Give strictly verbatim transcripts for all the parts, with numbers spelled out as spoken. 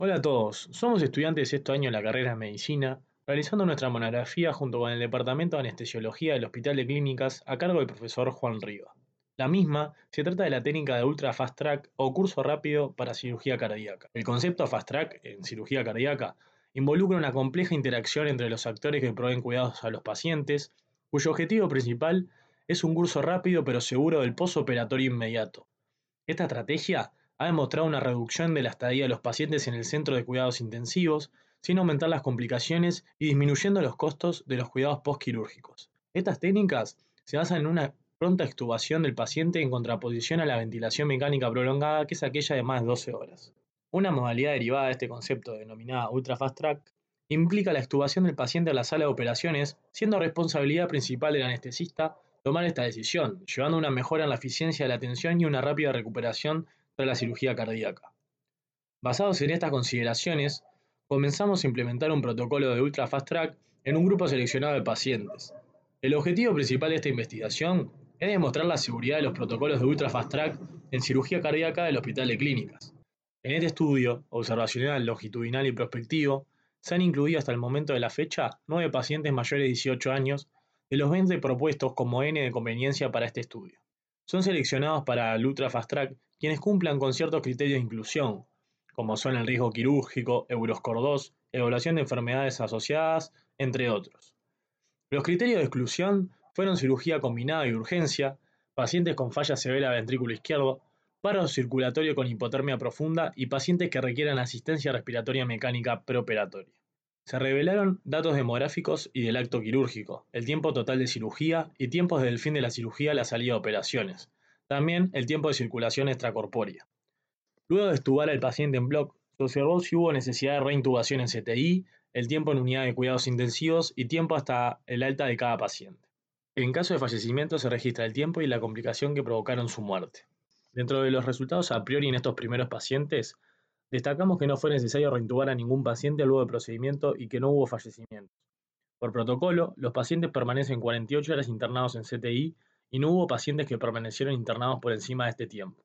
Hola a todos, somos estudiantes de sexto año de la carrera de Medicina, realizando nuestra monografía junto con el Departamento de Anestesiología del Hospital de Clínicas a cargo del profesor Juan Riva. La misma se trata de la técnica de Ultra Fast Track o curso rápido para cirugía cardíaca. El concepto Fast Track en cirugía cardíaca involucra una compleja interacción entre los actores que proveen cuidados a los pacientes, cuyo objetivo principal es un curso rápido pero seguro del posoperatorio inmediato. Esta estrategia ha demostrado una reducción de la estadía de los pacientes en el centro de cuidados intensivos, sin aumentar las complicaciones y disminuyendo los costos de los cuidados postquirúrgicos. Estas técnicas se basan en una pronta extubación del paciente en contraposición a la ventilación mecánica prolongada, que es aquella de más de doce horas. Una modalidad derivada de este concepto, denominada Ultra Fast Track, implica la extubación del paciente a la sala de operaciones, siendo responsabilidad principal del anestesista tomar esta decisión, llevando a una mejora en la eficiencia de la atención y una rápida recuperación tras la cirugía cardíaca. Basados en estas consideraciones, comenzamos a implementar un protocolo de Ultra Fast Track en un grupo seleccionado de pacientes. El objetivo principal de esta investigación es demostrar la seguridad de los protocolos de Ultra Fast Track en cirugía cardíaca del Hospital de Clínicas. En este estudio, observacional, longitudinal y prospectivo, se han incluido hasta el momento de la fecha nueve pacientes mayores de dieciocho años de los veinte propuestos como N de conveniencia para este estudio. Son seleccionados para el Ultra Fast Track quienes cumplan con ciertos criterios de inclusión, como son el riesgo quirúrgico, Euroscore dos, evaluación de enfermedades asociadas, entre otros. Los criterios de exclusión fueron cirugía combinada y urgencia, pacientes con falla severa ventrículo izquierdo, paro circulatorio con hipotermia profunda y pacientes que requieran asistencia respiratoria mecánica preoperatoria. Se revelaron datos demográficos y del acto quirúrgico, el tiempo total de cirugía y tiempos desde el fin de la cirugía a la salida de operaciones. También el tiempo de circulación extracorpórea. Luego de extubar al paciente en bloc, se observó si hubo necesidad de reintubación en C T I, el tiempo en unidad de cuidados intensivos y tiempo hasta el alta de cada paciente. En caso de fallecimiento se registra el tiempo y la complicación que provocaron su muerte. Dentro de los resultados a priori en estos primeros pacientes, destacamos que no fue necesario reintubar a ningún paciente luego del procedimiento y que no hubo fallecimientos. Por protocolo, los pacientes permanecen cuarenta y ocho horas internados en C T I y no hubo pacientes que permanecieron internados por encima de este tiempo.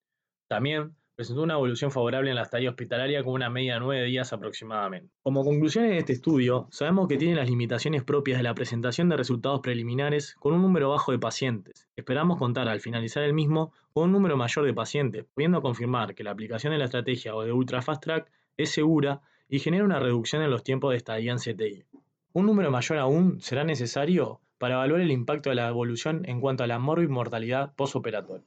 También presentó una evolución favorable en la estadía hospitalaria con una media de nueve días aproximadamente. Como conclusiones de este estudio, sabemos que tiene las limitaciones propias de la presentación de resultados preliminares con un número bajo de pacientes. Esperamos contar al finalizar el mismo con un número mayor de pacientes, pudiendo confirmar que la aplicación de la estrategia o de Ultra Fast Track es segura y genera una reducción en los tiempos de estadía en C T I. Un número mayor aún será necesario para evaluar el impacto de la evolución en cuanto a la morbimortalidad postoperatoria.